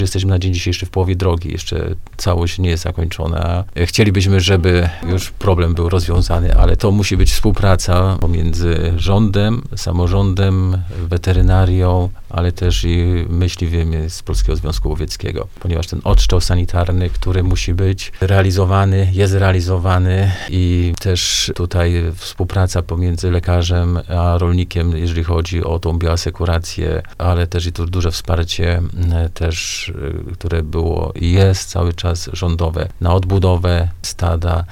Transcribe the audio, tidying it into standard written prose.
Jesteśmy na dzień dzisiejszy w połowie drogi, jeszcze całość nie jest zakończona. Chcielibyśmy, żeby już problem był rozwiązany, ale to musi być współpraca pomiędzy rządem, samorządem, weterynarią, ale też i myśliwymi z Polskiego Związku Łowieckiego, ponieważ ten odstrzał sanitarny, który musi być realizowany, jest realizowany i też tutaj współpraca pomiędzy lekarzem a rolnikiem, jeżeli chodzi o tą bioasekurację, ale też i tu duże wsparcie też, które było i jest cały czas rządowe na odbudowę stada,